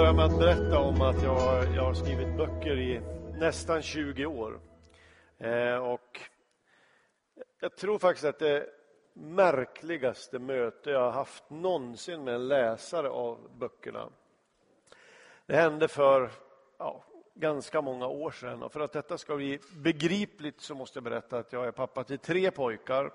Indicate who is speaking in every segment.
Speaker 1: börja med att berätta om att jag har skrivit böcker i nästan 20 år. Och jag tror faktiskt att det märkligaste möte jag har haft någonsin med en läsare av böckerna. Det hände för ganska många år sedan. Och för att detta ska bli begripligt så måste jag berätta att jag är pappa till 3 pojkar.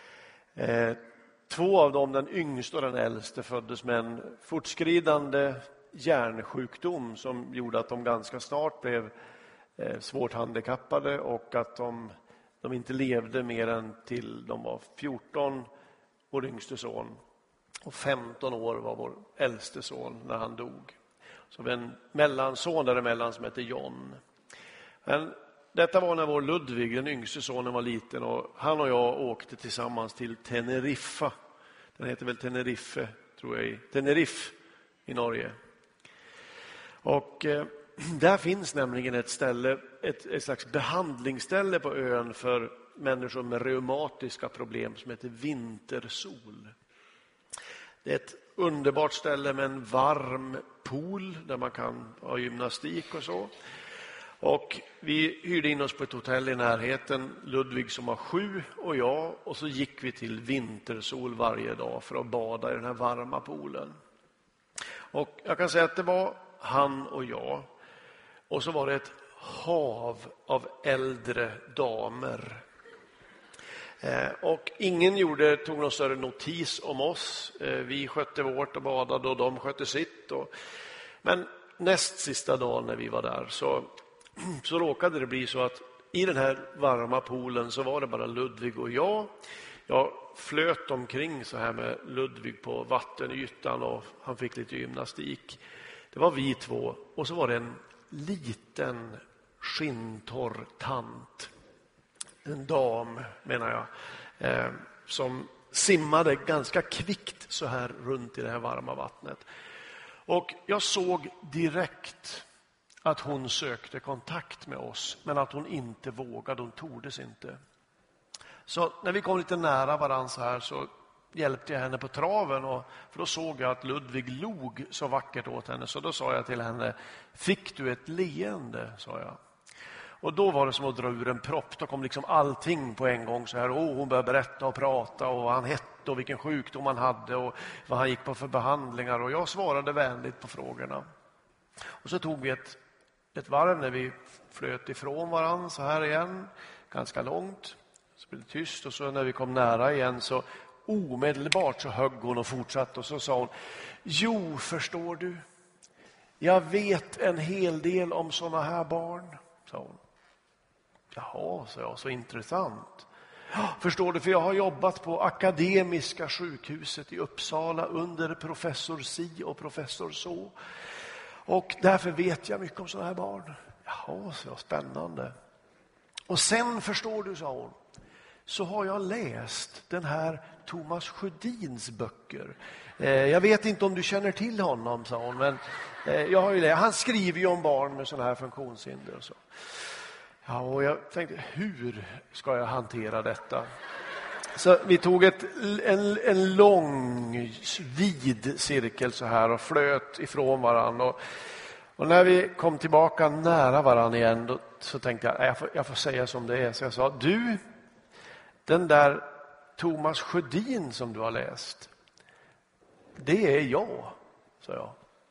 Speaker 1: 2 av dem, den yngste och den äldste, föddes med en fortskridande hjärnsjukdom som gjorde att de ganska snart blev svårt handikappade och att de inte levde mer än till de var 14, vår yngste son. Och 15 år var vår äldste son när han dog. Så vi en mellanson däremellan som heter John. Men detta var när vår Ludvig, den yngste sonen, var liten, och han och jag åkte tillsammans till Teneriffa. Den heter väl Tenerife, tror jag, Tenerife i Norge. Och där finns nämligen ett ställe, ett slags behandlingsställe på ön för människor med reumatiska problem som heter Vintersol. Det är ett underbart ställe med en varm pool där man kan ha gymnastik och så. Och vi hyrde in oss på ett hotell i närheten, Ludvig som var 7 och jag, och så gick vi till Vintersol varje dag för att bada i den här varma poolen. Och jag kan säga att det var han och jag, och så var det ett hav av äldre damer. Och ingen tog någon större notis om oss. Vi skötte vårt och badade och de skötte sitt. Men näst sista dagen när vi var där så råkade det bli så att i den här varma poolen så var det bara Ludvig och jag. Jag flöt omkring så här med Ludvig på vattenytan och han fick lite gymnastik. Det var vi 2 och så var det en liten skinntorr tant. En dam menar jag, som simmade ganska kvickt så här runt i det här varma vattnet. Och jag såg direkt att hon sökte kontakt med oss, men att hon inte vågade, hon tordes inte. Så när vi kom lite nära varandra så här så hjälpte jag henne på traven, för då såg jag att Ludvig log så vackert åt henne. Så då sa jag till henne, fick du ett leende, sa jag. Och då var det som att dra ur en propp. Då kom liksom allting på en gång så här. Hon började berätta och prata och vad han hette och vilken sjukdom han hade och vad han gick på för behandlingar. Och jag svarade vänligt på frågorna. Och så tog vi ett varv när vi flöt ifrån varandra så här igen. Ganska långt. Så blev det tyst, och så när vi kom nära igen så omedelbart så högg hon och fortsatte. Och så sa hon, jo förstår du, jag vet en hel del om såna här barn, sa hon. Jaha, sa jag, så intressant. Ja, förstår du, för jag har jobbat på Akademiska sjukhuset i Uppsala under professor Si och professor Så. Och därför vet jag mycket om såna här barn. Jaha, så spännande. Och sen förstår du, sa hon, så har jag läst den här Thomas Sjödins böcker. Jag vet inte om du känner till honom, sa hon, men jag har ju läst. Han skriver ju om barn med såna här funktionshinder och så. Ja, och jag tänkte, hur ska jag hantera detta? Så vi tog en lång, vid cirkel så här och flöt ifrån varandra. Och när vi kom tillbaka nära varandra igen så tänkte jag får säga som det är. Så jag sa, du, den där Thomas Sjödin som du har läst, det är jag, sa jag.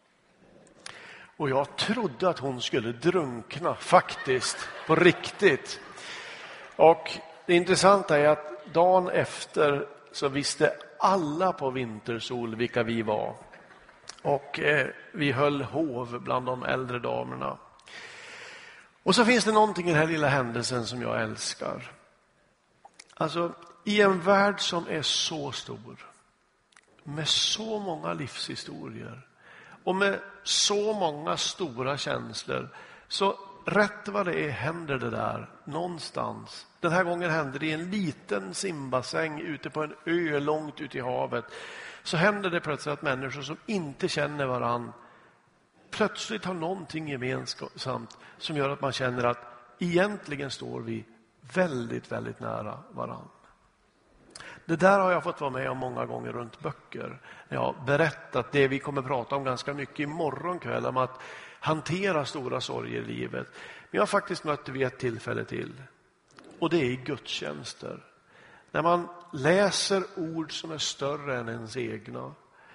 Speaker 1: Och jag trodde att hon skulle drunkna, faktiskt, på riktigt. Och det intressanta är att dagen efter så visste alla på Vintersol vilka vi var. Och vi höll hov bland de äldre damerna. Och så finns det någonting i den här lilla händelsen som jag älskar. Alltså, i en värld som är så stor, med så många livshistorier och med så många stora känslor, så rätt vad det är händer det där någonstans. Den här gången händer det i en liten simbassäng ute på en ö långt ute i havet. Så händer det plötsligt att människor som inte känner varann plötsligt har någonting gemensamt som gör att man känner att egentligen står vi väldigt, väldigt nära varann. Det där har jag fått vara med om många gånger runt böcker. Jag har berättat det vi kommer prata om ganska mycket imorgon kväll, om att hantera stora sorger i livet. Men jag har faktiskt mött det vid ett tillfälle till. Och det är i gudstjänster. När man läser ord som är större än ens egna.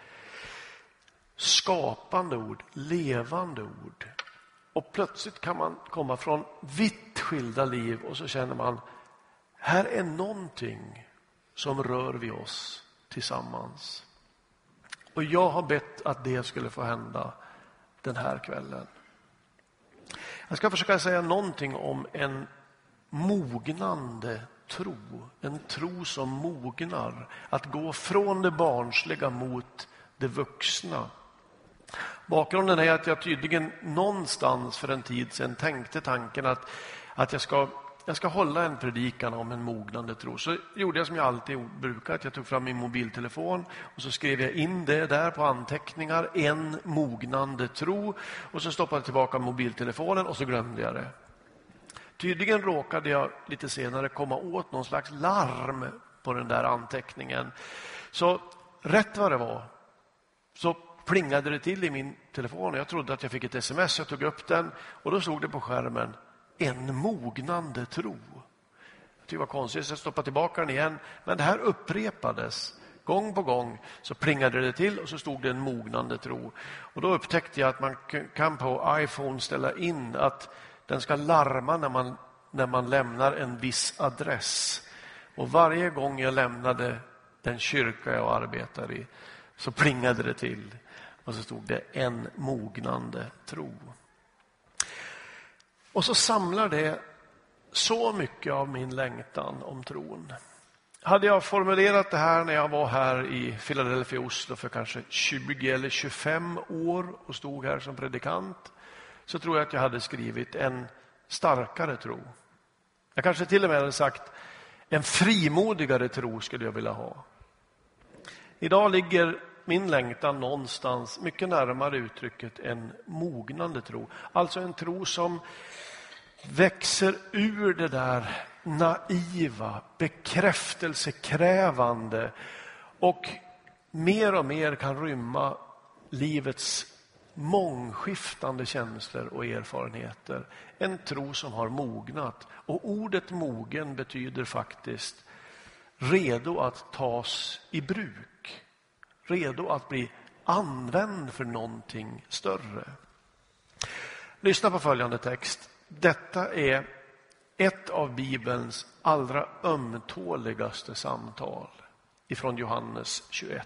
Speaker 1: Skapande ord, levande ord. Och plötsligt kan man komma från vitt skilda liv och så känner man, här är någonting som rör vid oss tillsammans. Och jag har bett att det skulle få hända den här kvällen. Jag ska försöka säga någonting om en mognande tro. En tro som mognar. Att gå från det barnsliga mot det vuxna. Bakgrunden är att jag tydligen någonstans för en tid sedan tänkte tanken att jag ska hålla en predikan om en mognande tro. Så gjorde jag som jag alltid brukar. Jag tog fram min mobiltelefon och så skrev jag in det där på anteckningar. En mognande tro. Och så stoppade jag tillbaka mobiltelefonen och så glömde jag det. Tydligen råkade jag lite senare komma åt någon slags larm på den där anteckningen. Så rätt vad det var så plingade det till i min telefon. Jag trodde att jag fick ett sms. Jag tog upp den och då stod det på skärmen: en mognande tro. Jag tyckte det var konstigt, så jag stoppade tillbaka den igen. Men det här upprepades. Gång på gång så plingade det till och så stod det en mognande tro. Och då upptäckte jag att man kan på iPhone ställa in att den ska larma när man lämnar en viss adress. Och varje gång jag lämnade den kyrka jag arbetar i så plingade det till. Och så stod det en mognande tro. Och så samlar det så mycket av min längtan om tron. Hade jag formulerat det här när jag var här i Philadelphia, Oslo för kanske 20 eller 25 år och stod här som predikant, så tror jag att jag hade skrivit en starkare tro. Jag kanske till och med hade sagt en frimodigare tro skulle jag vilja ha. Idag ligger min längtan någonstans mycket närmare uttrycket en mognande tro. Alltså en tro som växer ur det där naiva, bekräftelsekrävande och mer kan rymma livets mångskiftande känslor och erfarenheter. En tro som har mognat. Och ordet mogen betyder faktiskt redo att tas i bruk. Redo att bli använd för någonting större. Lyssna på följande text. Detta är ett av Bibelns allra ömtåligaste samtal ifrån Johannes 21.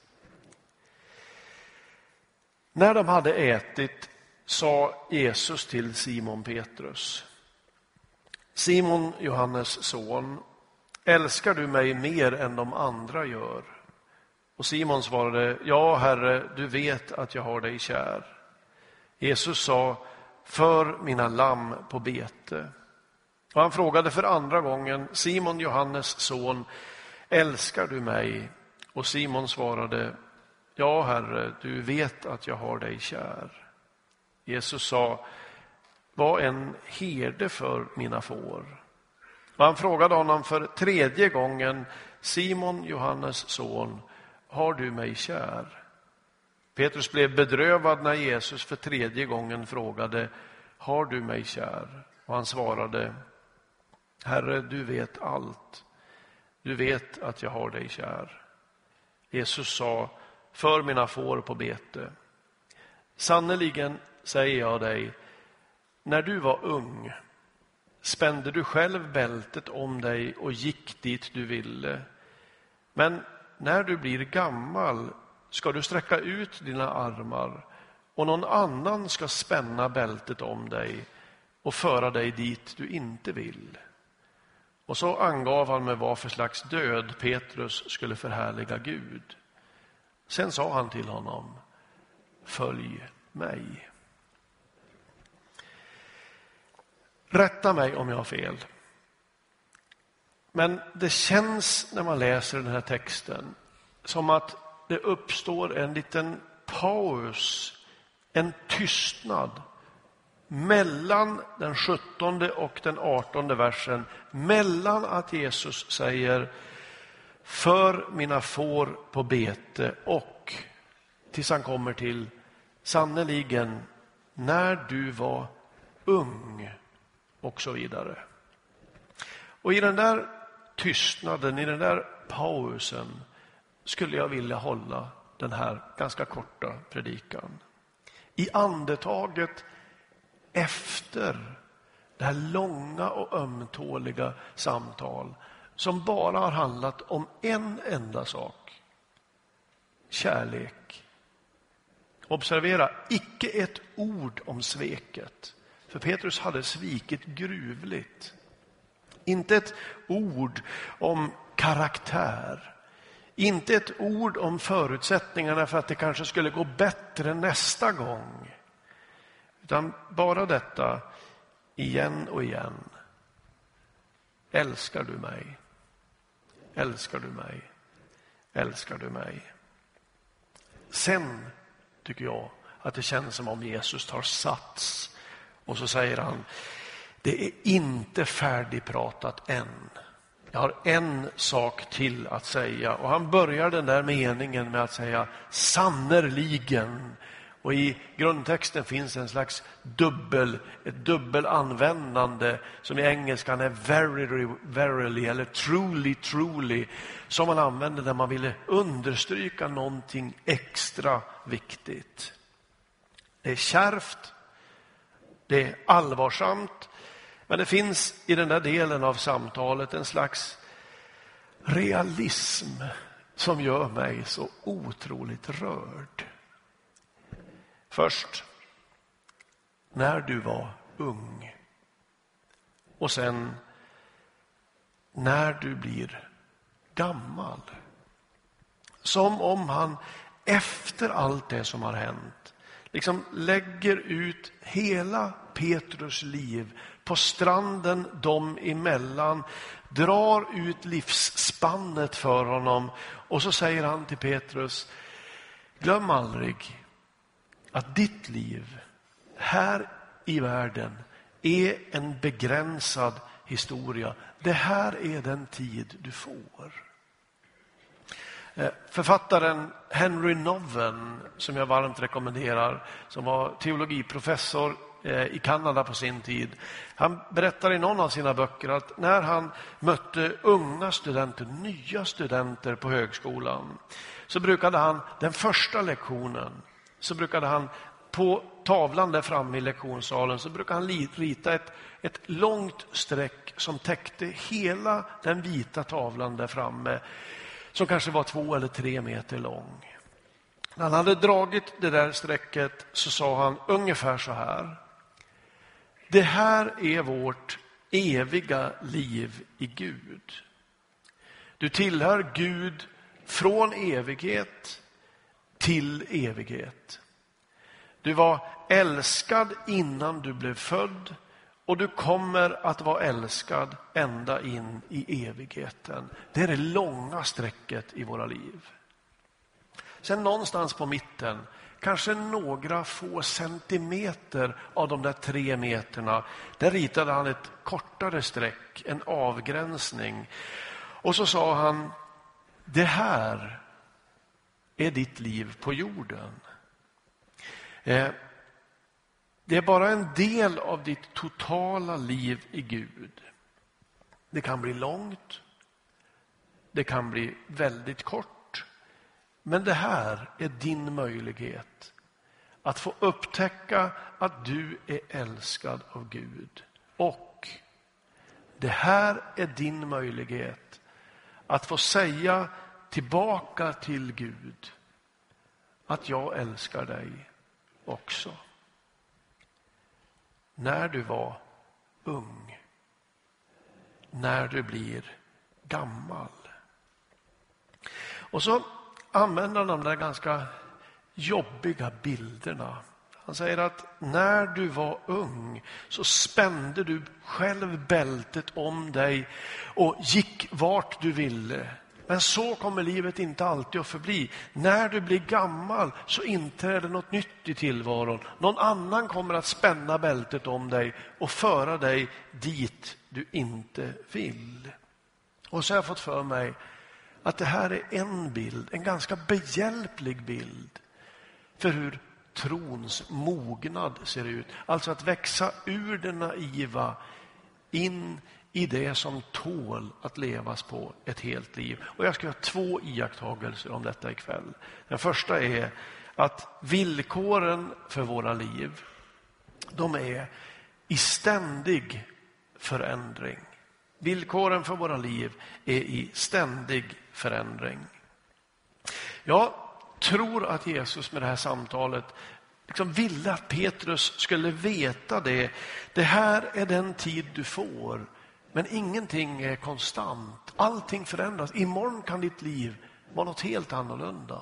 Speaker 1: När de hade ätit sa Jesus till Simon Petrus: Simon, Johannes son, älskar du mig mer än de andra gör? Och Simon svarade: ja, Herre, du vet att jag har dig kär. Jesus sa: för mina lamm på bete. Och han frågade för andra gången: Simon, Johannes son, älskar du mig? Och Simon svarade: ja, Herre, du vet att jag har dig kär. Jesus sa: var en herde för mina får. Och han frågade honom för tredje gången: Simon, Johannes son, har du mig kär? Petrus blev bedrövad när Jesus för tredje gången frågade: har du mig kär? Och han svarade: Herre, du vet allt. Du vet att jag har dig kär. Jesus sa: för mina får på bete. Sannoliken säger jag dig, när du var ung spände du själv bältet om dig och gick dit du ville. Men när du blir gammal ska du sträcka ut dina armar och någon annan ska spänna bältet om dig och föra dig dit du inte vill. Och så angav han med vad för slags död Petrus skulle förhärliga Gud. Sen sa han till honom: följ mig. Rätta mig om jag har fel. Men det känns när man läser den här texten som att det uppstår en liten paus, en tystnad mellan den 17:e och den 18:e versen, mellan att Jesus säger: för mina får på bete och tills han kommer till sannoliken när du var ung och så vidare. Och i den där tystnaden, i den där pausen skulle jag vilja hålla den här ganska korta predikan. I andetaget efter det här långa och ömtåliga samtal som bara har handlat om en enda sak. Kärlek. Observera, icke ett ord om sveket. För Petrus hade svikit gruvligt. Inte ett ord om karaktär. Inte ett ord om förutsättningarna för att det kanske skulle gå bättre nästa gång. Utan bara detta igen och igen. Älskar du mig? Älskar du mig? Älskar du mig? Sen tycker jag att det känns som om Jesus tar sats. Och så säger han, det är inte färdigpratat än. Jag har en sak till att säga. Och han börjar den där meningen med att säga sannerligen. Och i grundtexten finns en slags ett dubbelanvändande som i engelskan är very, verily eller truly, truly. Som man använder när man ville understryka någonting extra viktigt. Det är kärvt. Det är allvarsamt. Men det finns i den där delen av samtalet en slags realism som gör mig så otroligt rörd. Först, när du var ung. Och sen, när du blir gammal. Som om han efter allt det som har hänt liksom lägger ut hela Petrus liv på stranden dem emellan, drar ut livsspannet för honom och så säger han till Petrus, glöm aldrig att ditt liv här i världen är en begränsad historia. Det här är den tid du får. Författaren Henry Nouwen, som jag varmt rekommenderar, som var teologiprofessor i Kanada på sin tid. Han berättar i någon av sina böcker att när han mötte unga studenter, nya studenter på högskolan, så brukade han den första lektionen, så brukade han på tavlan där framme i lektionssalen, så brukade han rita ett långt streck som täckte hela den vita tavlan där framme, som kanske var 2 eller 3 meter lång. När han hade dragit det där strecket så sa han ungefär så här: det här är vårt eviga liv i Gud. Du tillhör Gud från evighet till evighet. Du var älskad innan du blev född och du kommer att vara älskad ända in i evigheten. Det är det långa strecket i våra liv. Sen någonstans på mitten, kanske några få centimeter av de där 3 meterna, där ritade han ett kortare streck, en avgränsning. Och så sa han, det här är ditt liv på jorden. Det är bara en del av ditt totala liv i Gud. Det kan bli långt. Det kan bli väldigt kort. Men det här är din möjlighet att få upptäcka att du är älskad av Gud. Och det här är din möjlighet att få säga tillbaka till Gud att jag älskar dig också. När du var ung. När du blir gammal. Och så använder han de där ganska jobbiga bilderna. Han säger att när du var ung så spände du själv bältet om dig och gick vart du ville. Men så kommer livet inte alltid att förbli. När du blir gammal så inträder något nytt i tillvaron. Någon annan kommer att spänna bältet om dig och föra dig dit du inte vill. Och så har jag fått för mig att det här är en bild, en ganska behjälplig bild för hur trons mognad ser ut. Alltså att växa ur det naiva in i det som tål att levas på ett helt liv. Och jag ska göra 2 iakttagelser om detta ikväll. Den första är att villkoren för våra liv, de är i ständig förändring. Villkoren för våra liv är i ständig förändring. Jag tror att Jesus med det här samtalet liksom ville att Petrus skulle veta det. Det här är den tid du får, men ingenting är konstant. Allting förändras. Imorgon kan ditt liv vara något helt annorlunda.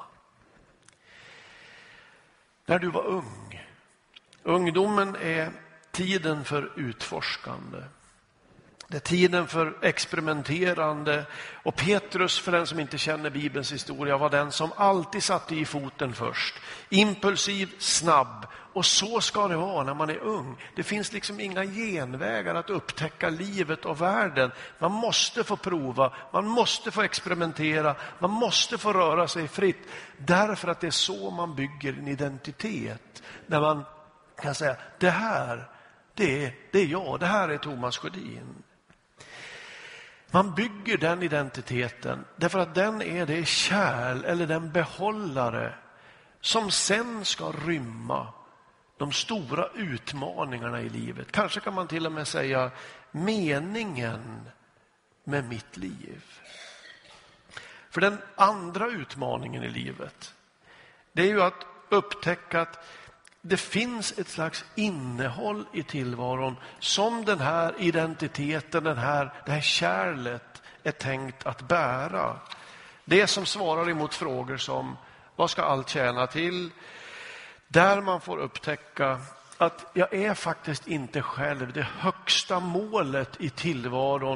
Speaker 1: När du var ung. Ungdomen är tiden för utforskande. Det är tiden för experimenterande. Och Petrus, för den som inte känner Bibelns historia, var den som alltid satte i foten först. Impulsiv, snabb. Och så ska det vara när man är ung. Det finns liksom inga genvägar att upptäcka livet och världen. Man måste få prova, man måste få experimentera, man måste få röra sig fritt. Därför att det är så man bygger en identitet. När man kan säga, det här, det är jag, det här är Thomas Sjödin. Man bygger den identiteten därför att den är det kärl eller den behållare som sen ska rymma de stora utmaningarna i livet. Kanske kan man till och med säga meningen med mitt liv. För den andra utmaningen i livet, det är ju att upptäcka att det finns ett slags innehåll i tillvaron som den här identiteten, det här kärlet är tänkt att bära. Det som svarar emot frågor som vad ska allt tjäna till? Där man får upptäcka att jag är faktiskt inte själv det högsta målet i tillvaron.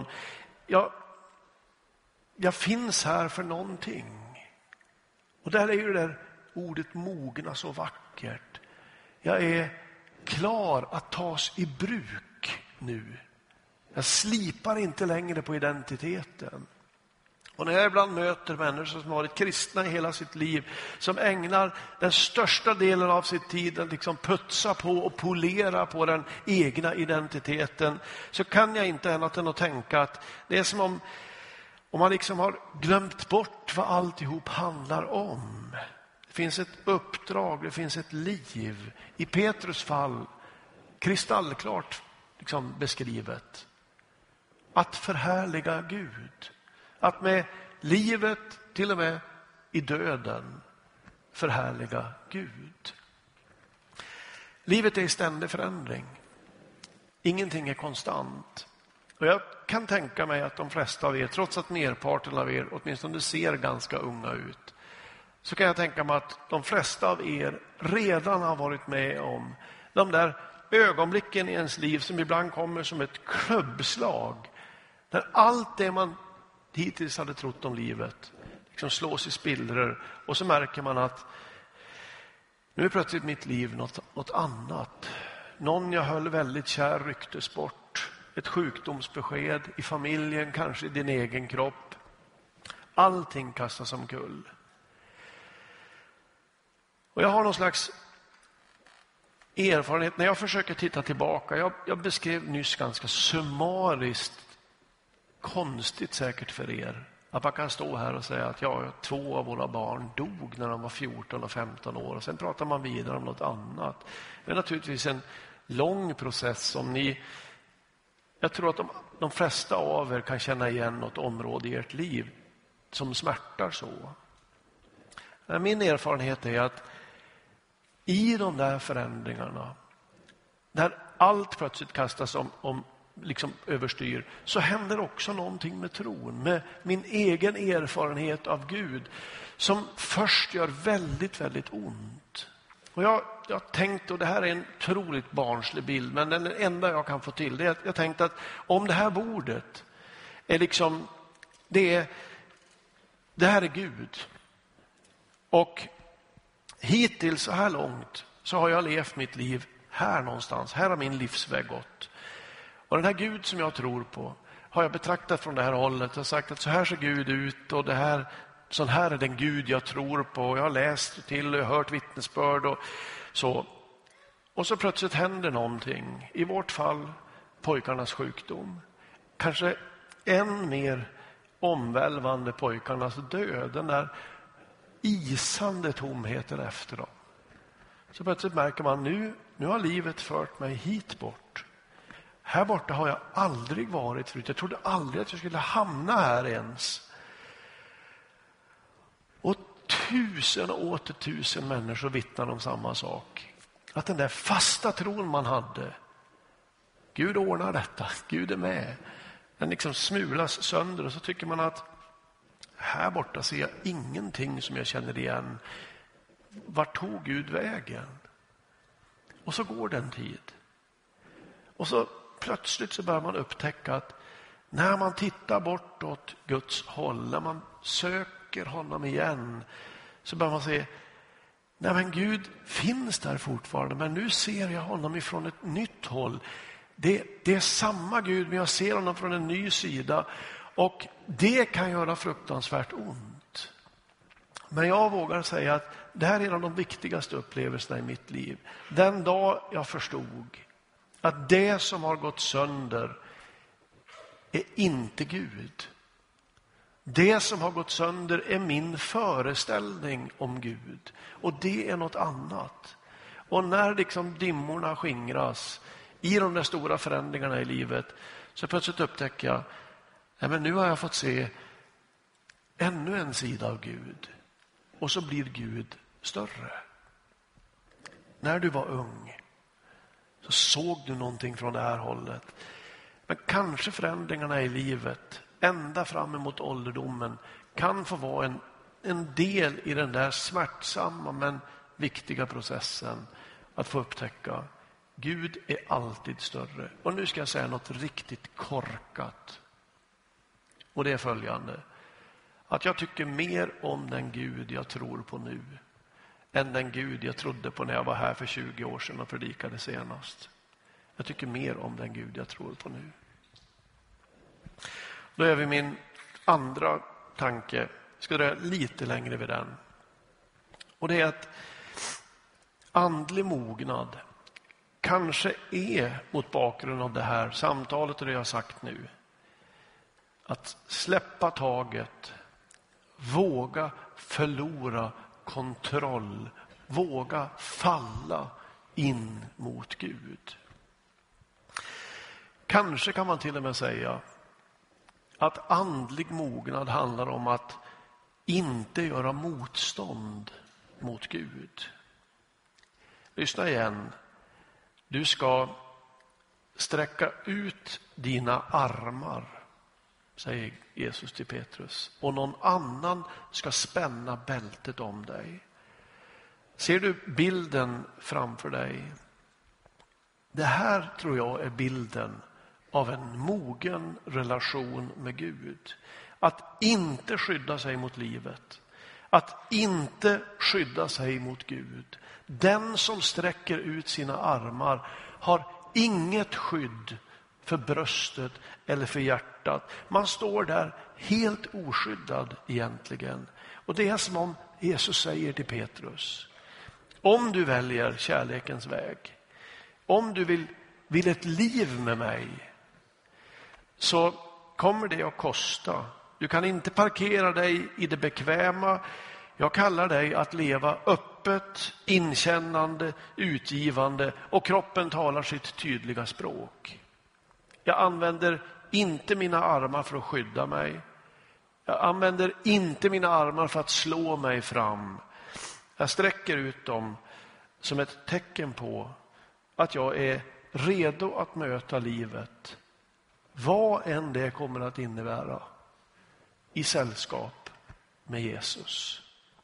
Speaker 1: Jag finns här för någonting. Och där är ju det där ordet mogna så vackert. Jag är klar att tas i bruk nu. Jag slipar inte längre på identiteten. Och när jag ibland möter människor som har varit kristna i hela sitt liv, som ägnar den största delen av sitt tid att liksom putsa på och polera på den egna identiteten, så kan jag inte annat än att tänka att det är som om man liksom har glömt bort vad alltihop handlar om. Det finns ett uppdrag, det finns ett liv. I Petrus fall kristallklart liksom beskrivet. Att förhärliga Gud. Att med livet, till och med i döden, förhärliga Gud. Livet är i ständig förändring. Ingenting är konstant. Och jag kan tänka mig att de flesta av er, trots att merparten av er åtminstone ser ganska unga ut, så kan jag tänka mig att de flesta av er redan har varit med om de där ögonblicken i ens liv som ibland kommer som ett klubbslag. Där allt det man hittills hade trott om livet liksom slås i spillror, och så märker man att nu är plötsligt mitt liv något annat. Någon jag höll väldigt kär rycktes bort. Ett sjukdomsbesked i familjen, kanske i din egen kropp. Allting kastas omkull. Och jag har någon slags erfarenhet när jag försöker titta tillbaka. Jag beskrev nyss ganska summariskt, konstigt säkert för er, att man kan stå här och säga att 2 av våra barn dog när de var 14 och 15 år, och sen pratar man vidare om något annat. Det är naturligtvis en lång process som jag tror att de flesta av er kan känna igen något område i ert liv som smärtar så. Min erfarenhet är att i de där förändringarna, där allt plötsligt kastas om liksom överstyr, så händer också någonting med tron, med min egen erfarenhet av Gud, som först gör väldigt, väldigt ont. Och jag tänkte, och det här är en otroligt barnslig bild, men den enda jag kan få till, det är att jag tänkte att om det här bordet är liksom, det här är Gud. Och hittills så här långt så har jag levt mitt liv här någonstans. Här har min livsväg gått. Och den här Gud som jag tror på, har jag betraktat från det här hållet. Jag har sagt att så här ser Gud ut och sån här är den Gud jag tror på. Jag har läst till och hört vittnesbörd och så. Och så plötsligt händer någonting. I vårt fall pojkarnas sjukdom. Kanske än mer omvälvande pojkarnas död. Den där isande tomheten efter dem. Så plötsligt märker man nu har livet fört mig hit bort. Här borta har jag aldrig varit förut. Jag trodde aldrig att jag skulle hamna här ens. Och 1000 och åter 1000 människor vittnar om samma sak. Att den där fasta tron man hade. Gud ordnar detta. Gud är med. Den liksom smulas sönder och så tycker man att här borta ser jag ingenting som jag känner igen. Vart tog Gud vägen? Och så går den tid. Och så plötsligt så börjar man upptäcka att när man tittar bortåt Guds håll, när man söker honom igen, så börjar man se, nej men Gud finns där fortfarande, men nu ser jag honom ifrån ett nytt håll. Det är samma Gud, men jag ser honom från en ny sida. Och det kan göra fruktansvärt ont. Men jag vågar säga att det här är en av de viktigaste upplevelserna i mitt liv. Den dag jag förstod att det som har gått sönder är inte Gud. Det som har gått sönder är min föreställning om Gud. Och det är något annat. Och när liksom dimmorna skingras i de där stora förändringarna i livet, så plötsligt upptäcker jag, nej men nu har jag fått se ännu en sida av Gud. Och så blir Gud större. När du var ung så såg du någonting från det här hållet. Men kanske förändringarna i livet ända fram emot ålderdomen kan få vara en del i den där smärtsamma men viktiga processen att få upptäcka Gud är alltid större. Och nu ska jag säga något riktigt korkat. Och det är följande. Att jag tycker mer om den Gud jag tror på nu än den Gud jag trodde på när jag var här för 20 år sedan och predikade senast. Jag tycker mer om den Gud jag tror på nu. Då är vi min andra tanke. Jag ska dra lite längre vid den. Och det är att andlig mognad kanske är mot bakgrund av det här samtalet och det jag har sagt nu. Att släppa taget, våga förlora kontroll, våga falla in mot Gud. Kanske kan man till och med säga att andlig mognad handlar om att inte göra motstånd mot Gud. Lyssna igen. Du ska sträcka ut dina armar, säger Jesus till Petrus, och någon annan ska spänna bältet om dig. Ser du bilden framför dig? Det här tror jag är bilden av en mogen relation med Gud. Att inte skydda sig mot livet. Att inte skydda sig mot Gud. Den som sträcker ut sina armar har inget skydd för bröstet eller för hjärtat. Man står där helt oskyddad egentligen. Och det är som om Jesus säger till Petrus: om du väljer kärlekens väg, om du vill ett liv med mig, så kommer det att kosta. Du kan inte parkera dig i det bekväma. Jag kallar dig att leva öppet, inkännande, utgivande, och kroppen talar sitt tydliga språk. Jag använder inte mina armar för att skydda mig. Jag använder inte mina armar för att slå mig fram. Jag sträcker ut dem som ett tecken på att jag är redo att möta livet, vad än det kommer att innebära, i sällskap med Jesus.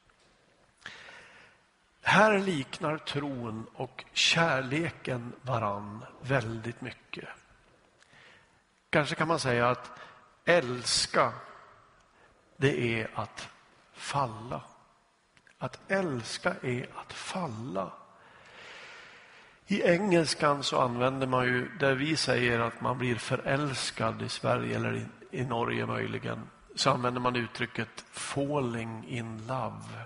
Speaker 1: Här liknar tron och kärleken varann väldigt mycket. Kanske kan man säga att älska, det är att falla. Att älska är att falla. I engelskan så använder man ju, där vi säger att man blir förälskad i Sverige eller i Norge möjligen, så använder man uttrycket falling in love.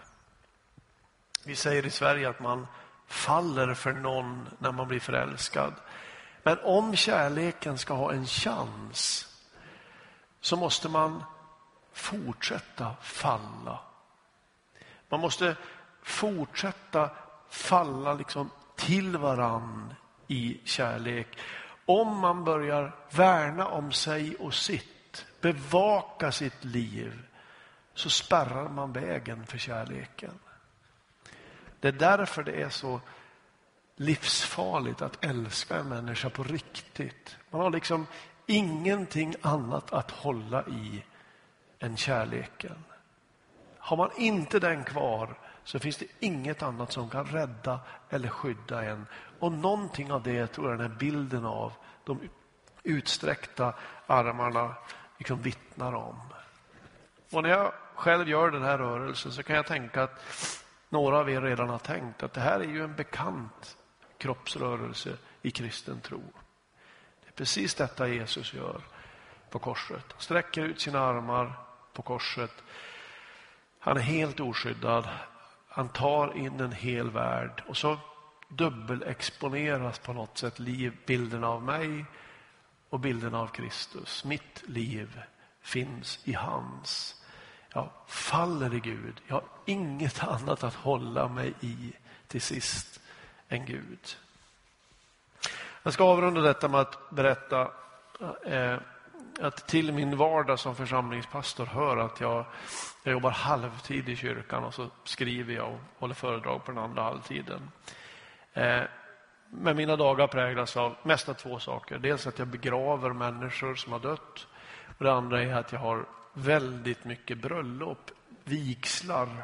Speaker 1: Vi säger i Sverige att man faller för någon när man blir förälskad. Men om kärleken ska ha en chans så måste man fortsätta falla. Man måste fortsätta falla liksom till varann i kärlek. Om man börjar värna om sig och sitt, bevaka sitt liv, så spärrar man vägen för kärleken. Det är därför det är så livsfarligt att älska en människa på riktigt. Man har liksom ingenting annat att hålla i än kärleken. Har man inte den kvar så finns det inget annat som kan rädda eller skydda en. Och någonting av det tror jag den här bilden av de utsträckta armarna liksom vittnar om. Och när jag själv gör den här rörelsen så kan jag tänka att några av er redan har tänkt att det här är ju en bekant kroppsrörelse i kristen tro. Det är precis detta Jesus gör på korset. Han sträcker ut sina armar på korset. Han är helt oskyddad. Han tar in en hel värld. Och så dubbelexponeras på något sätt bilden av mig och bilden av Kristus. Mitt liv finns i hans. Jag faller i Gud. Jag har inget annat att hålla mig i till sist än Gud. Jag ska avrunda detta med att berätta att till min vardag som församlingspastor hör att jag jobbar halvtid i kyrkan och så skriver jag och håller föredrag på den andra halvtiden. Men mina dagar präglas av mest av två saker. Dels att jag begraver människor som har dött. Och det andra är att jag har väldigt mycket bröllop, vigslar.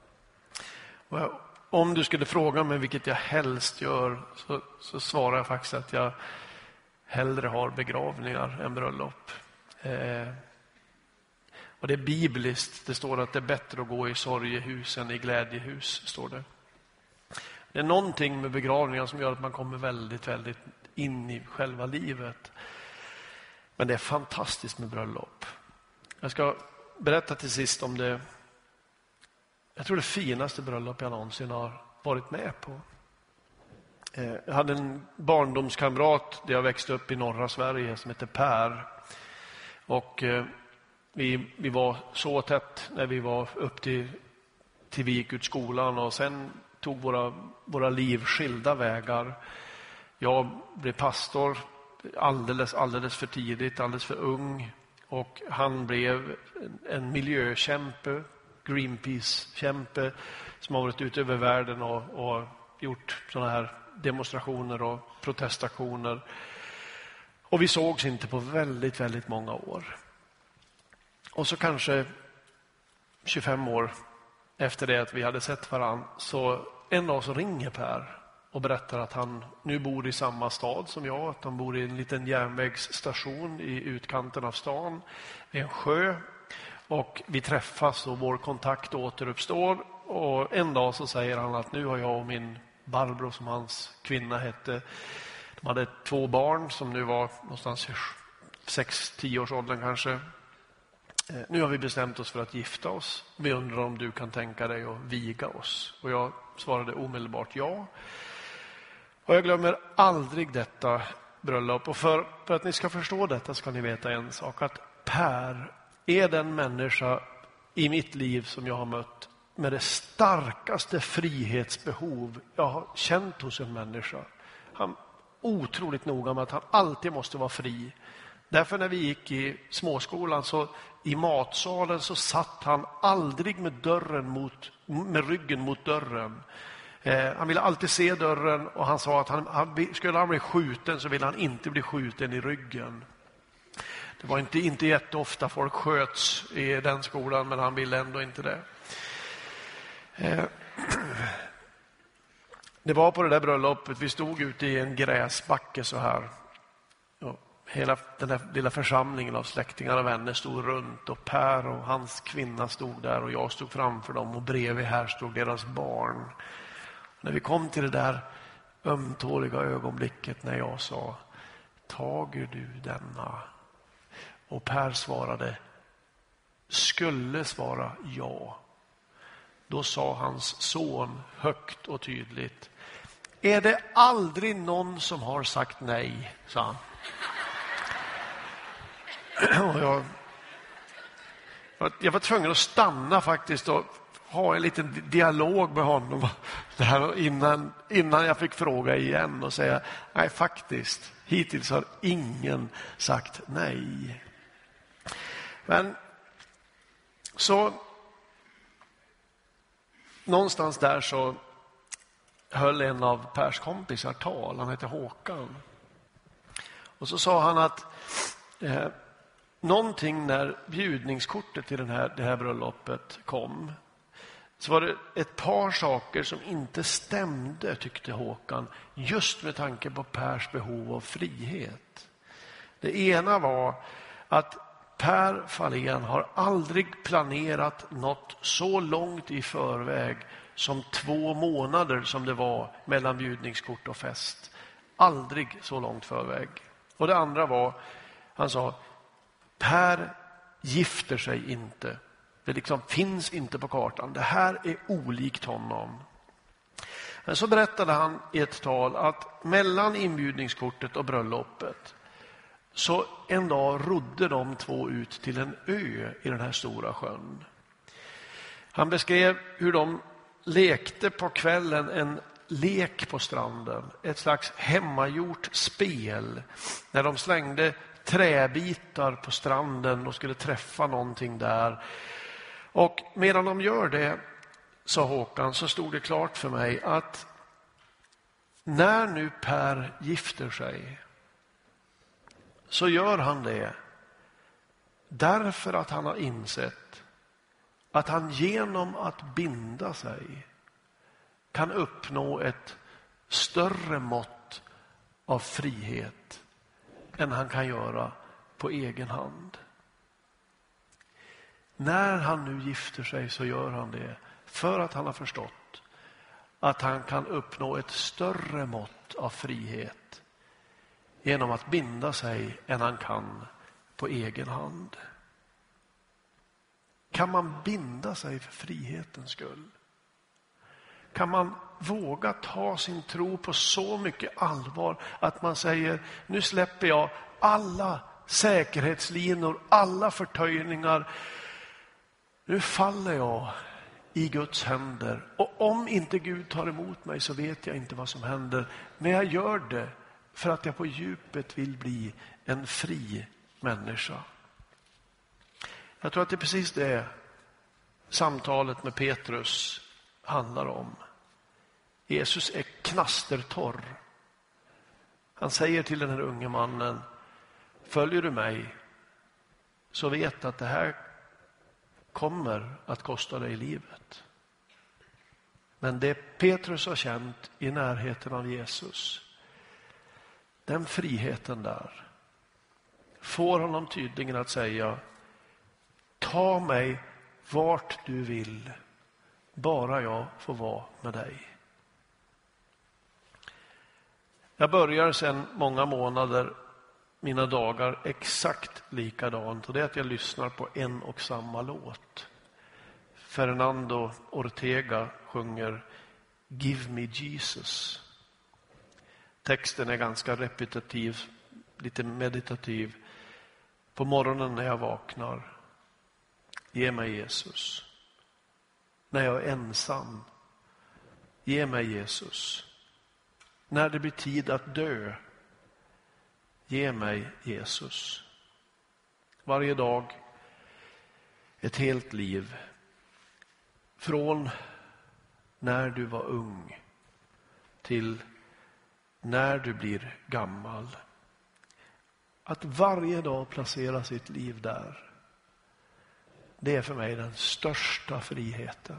Speaker 1: Och om du skulle fråga mig vilket jag helst gör så svarar jag faktiskt att jag hellre har begravningar än bröllop. Och det är bibliskt. Det står att det är bättre att gå i sorgehus än i glädjehus, står det. Det är någonting med begravningar som gör att man kommer väldigt, väldigt in i själva livet. Men det är fantastiskt med bröllop. Jag ska berätta till sist om det. Jag tror det finaste bröllop jag någonsin har varit med på. Jag hade en barndomskamrat där jag växte upp i norra Sverige som heter Per. Och vi var så tätt när vi var upp till vi gick ut skolan. Och sen tog våra liv skilda vägar. Jag blev pastor alldeles för tidigt, alldeles för ung. Och han blev en miljökämpe, Greenpeace-kämpe som har varit ute över världen och gjort sådana här demonstrationer och protestaktioner. Och vi sågs inte på väldigt, väldigt många år. Och så kanske 25 år efter det att vi hade sett varann, så en dag så ringer Per och berättar att han nu bor i samma stad som jag. Att han bor i en liten järnvägsstation i utkanten av stan. Det är en sjö. Och vi träffas och vår kontakt återuppstår. Och en dag så säger han att nu har jag och min Barbro, som hans kvinna hette, de hade 2 barn som nu var någonstans i 6-10 års åldern kanske. Nu har vi bestämt oss för att gifta oss. Vi undrar om du kan tänka dig att viga oss. Och jag svarade omedelbart ja. Och jag glömmer aldrig detta bröllop. Och för att ni ska förstå detta ska ni veta en sak. Att Per är den människa i mitt liv som jag har mött med det starkaste frihetsbehov jag har känt hos en människa. Han är otroligt noga med att han alltid måste vara fri. Därför när vi gick i småskolan så i matsalen så satt han aldrig med ryggen mot dörren. Han ville alltid se dörren och han sa att skulle han bli skjuten så ville han inte bli skjuten i ryggen. Det var inte jätteofta folk sköts i den skolan, men han ville ändå inte det. Det var på det där bröllopet, vi stod ute i en gräsbacke så här. Och hela den där lilla församlingen av släktingar och vänner stod runt och Per och hans kvinna stod där och jag stod framför dem och bredvid här stod deras barn. Och när vi kom till det där ömtåliga ögonblicket när jag sa: tager du denna? Och Per svarade, skulle svara ja. Då sa hans son högt och tydligt: är det aldrig någon som har sagt nej, sa han. Och jag var tvungen att stanna faktiskt och ha en liten dialog med honom där innan jag fick fråga igen och säga: nej, faktiskt, hittills har ingen sagt nej. Men så någonstans där så höll en av Pers kompisar tal. Han heter Håkan. Och så sa han att någonting när bjudningskortet till det här bröllopet kom, så var det ett par saker som inte stämde, tyckte Håkan, just med tanke på Pers behov av frihet. Det ena var att Per Fahlén har aldrig planerat något så långt i förväg som 2 månader som det var mellan bjudningskort och fest. Aldrig så långt förväg. Och det andra var, han sa, Per gifter sig inte. Det liksom finns inte på kartan. Det här är olikt honom. Men så berättade han i ett tal att mellan inbjudningskortet och bröllopet så en dag rodde de 2 ut till en ö i den här stora sjön. Han beskrev hur de lekte på kvällen en lek på stranden. Ett slags hemmagjort spel. När de slängde träbitar på stranden och skulle träffa någonting där. Och medan de gör det, sa Håkan, så stod det klart för mig att när nu Per gifter sig så gör han det därför att han har insett att han genom att binda sig kan uppnå ett större mått av frihet än han kan göra på egen hand. När han nu gifter sig så gör han det för att han har förstått att han kan uppnå ett större mått av frihet genom att binda sig än han kan på egen hand. Kan man binda sig för frihetens skull? Kan man våga ta sin tro på så mycket allvar att man säger: nu släpper jag alla säkerhetslinor, alla förtöjningar. Nu faller jag i Guds händer. Och om inte Gud tar emot mig så vet jag inte vad som händer. Men jag gör det för att jag på djupet vill bli en fri människa. Jag tror att det är precis det samtalet med Petrus handlar om. Jesus är knastertorr. Han säger till den här unge mannen: följer du mig så vet att det här kommer att kosta dig livet. Men det Petrus har känt i närheten av Jesus, den friheten där, får honom tydligen att säga: ta mig vart du vill, bara jag får vara med dig. Jag börjar sedan många månader mina dagar exakt likadant, och det är att jag lyssnar på en och samma låt. Fernando Ortega sjunger Give me Jesus. Texten är ganska repetitiv, lite meditativ. På morgonen när jag vaknar: ge mig Jesus. När jag är ensam: ge mig Jesus. När det blir tid att dö: ge mig Jesus. Varje dag, ett helt liv. Från när du var ung till när du blir gammal. Att varje dag placera sitt liv där, det är för mig den största friheten.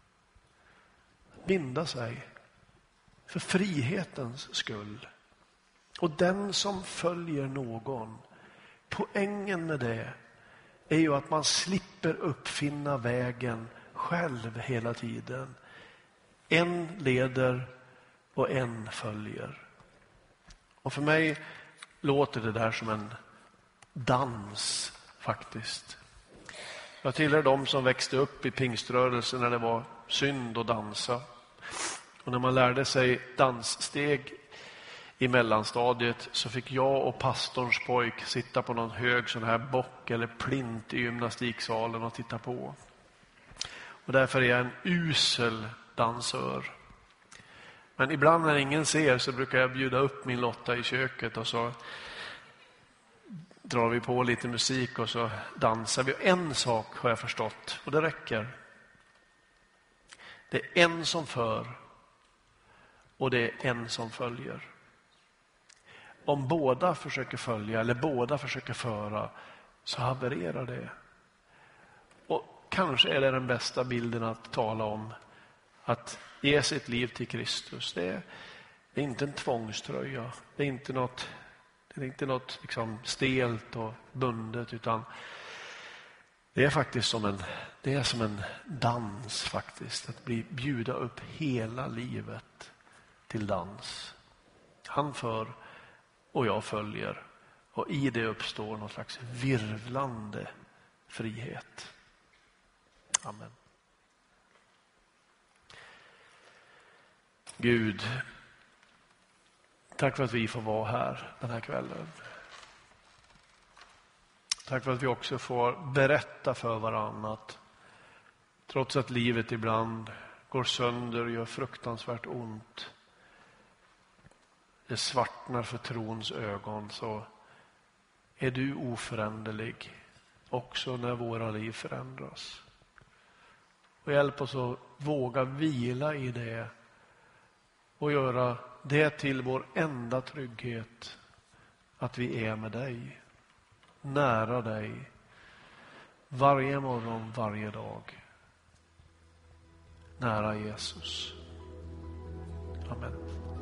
Speaker 1: Binda sig för frihetens skull. Och den som följer någon, poängen med det är ju att man slipper uppfinna vägen själv hela tiden. En leder och en följer. Och för mig låter det där som en dans faktiskt. Jag tillhör de som växte upp i pingströrelsen när det var synd att dansa. Och när man lärde sig danssteg i mellanstadiet så fick jag och pastorns pojk sitta på någon hög sån här bock eller plint i gymnastiksalen och titta på. Och därför är jag en usel dansör. Men ibland när ingen ser så brukar jag bjuda upp min Lotta i köket och så drar vi på lite musik och så dansar vi. En sak har jag förstått och det räcker. Det är en som för och det är en som följer. Om båda försöker följa eller båda försöker föra så havererar det. Och kanske är det den bästa bilden att tala om att ge sitt liv till Kristus. Det är inte en tvångströja. Det är inte något liksom stelt och bundet, utan det är faktiskt som en dans faktiskt. Att bjuda upp hela livet till dans. Han för och jag följer. Och i det uppstår någon slags virvlande frihet. Amen. Gud, tack för att vi får vara här den här kvällen. Tack för att vi också får berätta för varandra att trots att livet ibland går sönder och gör fruktansvärt ont, det svartnar för trons ögon, så är du oföränderlig också när våra liv förändras. Och hjälp oss att våga vila i det och göra det till vår enda trygghet, att vi är med dig, nära dig, varje morgon, varje dag, nära Jesus. Amen.